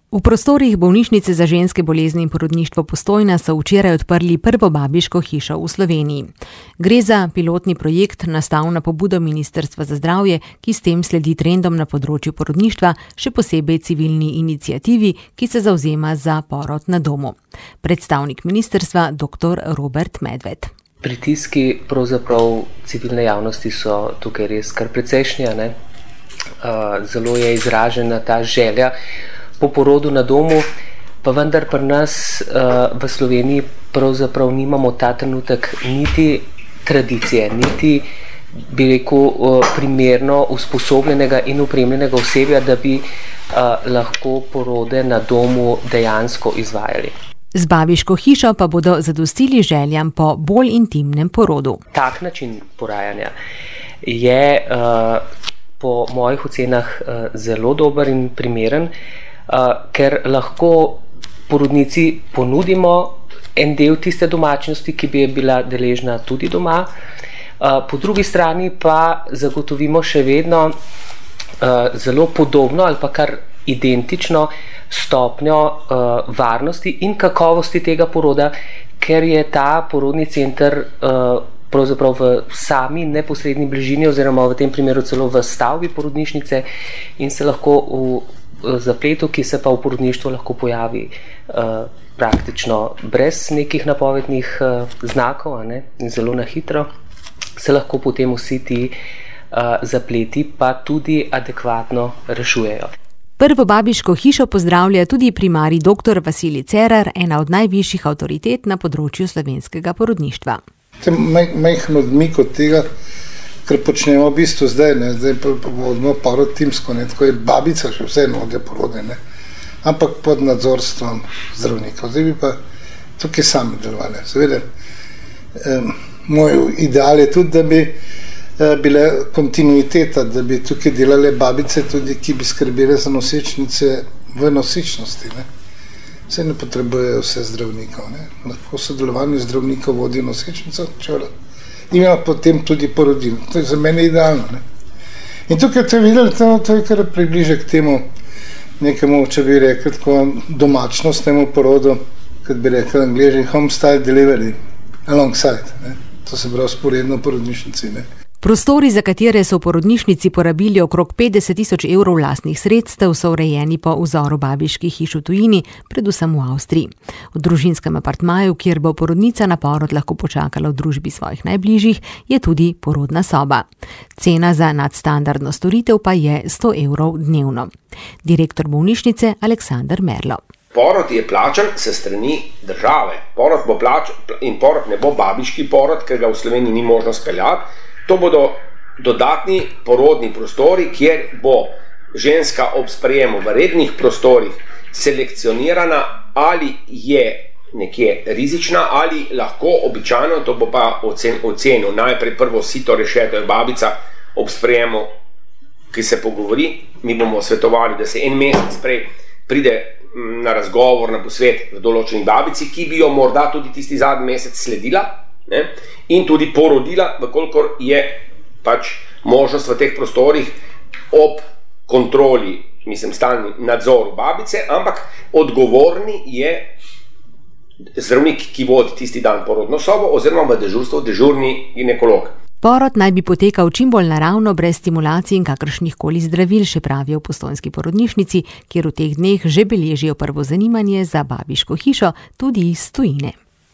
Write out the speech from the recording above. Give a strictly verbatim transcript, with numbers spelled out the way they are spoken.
V prostorih bolnišnice za ženske bolezni in porodništvo Postojna so včeraj odprli prvo babiško hišo v Sloveniji. Gre za pilotni projekt, nastal na pobudo Ministrstva za zdravje, ki s tem sledi trendom na področju porodništva, še posebej civilni iniciativi, ki se zavzema za porod na domu. Predstavnik ministrstva dr. Robert Medved. Pritiski pravzaprav civilne javnosti so tukaj res kar precejšnja, ne? Uh, zelo je izražena ta želja po porodu na domu, pa vendar pri nas uh, v Sloveniji pravzaprav nimamo ta trenutek niti tradicije, niti bi rekel uh, primerno usposobljenega in opremljenega osebja, da bi uh, lahko porode na domu dejansko izvajali. Z babiško hišo pa bodo zadostili željam po bolj intimnem porodu. Tak način porajanja je uh, po mojih ocenah uh, zelo dober in primeren, Uh, ker lahko porodnici ponudimo en del tiste domačnosti, ki bi je bila deležna tudi doma. Uh, po drugi strani pa zagotovimo še vedno uh, zelo podobno ali pa kar identično stopnjo uh, varnosti in kakovosti tega poroda, ker je ta porodni center uh, pravzaprav v sami neposredni bližini oziroma v tem primeru celo v stavbi porodnišnice in se lahko v zapletu, ki se pa v porodništvu lahko pojavi uh, praktično brez nekih napovednih uh, znakov, ne? In zelo na hitro se lahko potem vsi ti uh, zapleti pa tudi adekvatno rešujejo. Prvo babiško hišo pozdravlja tudi primarij dr. Vasilij Cerar, ena od najvišjih avtoritet na področju slovenskega porodništva. Majhen odmik od tega, kar počnemo v bistvu zdaj, ne, zdaj pa vodimo porod timsko, ne, tako je babica še vse node porode, ne, ampak pod nadzorstvom zdravnikov. Zdaj bi pa tukaj sami delovali. Seveda, eh, moj ideal je tudi, da bi eh, bile kontinuiteta, da bi tukaj delale babice tudi, ki bi skrbele za nosečnice v nosečnosti, ne. Vse ne potrebujejo vse zdravnikov, ne. Lahko sodelovanje zdravnikov vodi nosečnico, če ima potem tudi porodilo. To je za mene idealno. Ne? In tukaj ste videli, to, to je kar približe k temu nekemu, če bi rekel, tako domačnostnemu porodu, kot bi rekel Angleži, home style delivery, alongside. Ne? To se pravi sporedno porodnišnici. Ne? Prostori, za katere so v porodnišnici porabili okrog petdeset tisoč evrov lastnih sredstev, so urejeni po vzoru babiških hiš v tujini, predvsem v Avstriji. V družinskem apartmaju, kjer bo porodnica na porod lahko počakala v družbi svojih najbližjih, je tudi porodna soba. Cena za nadstandardno storitev pa je sto evrov dnevno. Direktor bolnišnice Aleksander Merlo. Porod je plačan se strani države. Porod bo plačan in porod ne bo babiški porod, ker ga v Sloveniji ni možno speljati. To bodo dodatni porodni prostori, kjer bo ženska ob sprejemu v rednih prostorih selekcionirana, ali je nekje rizična, ali lahko običajno, to bo pa ocenil najprej prvo sito rešeto je babica ob sprejemu, ki se pogovori. Mi bomo svetovali, da se en mesec prej pride na razgovor, na posvet v določeni babici, ki bi jo morda tudi tisti zadnji mesec sledila, ne? In tudi porodila, vkolikor je pač možnost v teh prostorih ob kontroli, mislim, stalni nadzoru babice, ampak odgovorni je zdravnik, ki vodi tisti dan porodno sobo oziroma v dežurstvu dežurni ginekolog. Porod naj bi potekal čim bolj naravno, brez stimulacij in kakršnih koli zdravil, še pravijo v postojnski porodnišnici, kjer v teh dneh že beležijo prvo zanimanje za babiško hišo tudi iz tujine.